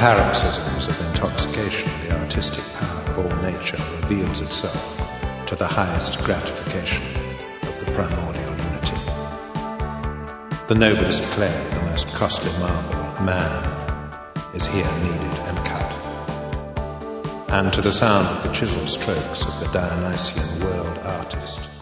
paroxysms of intoxication, the artistic power of all nature reveals itself to the highest gratification of the primordial unity. The noblest clay, the most costly marble, man, is here kneaded and cut. And to the sound of the chisel strokes of the Dionysian world artist,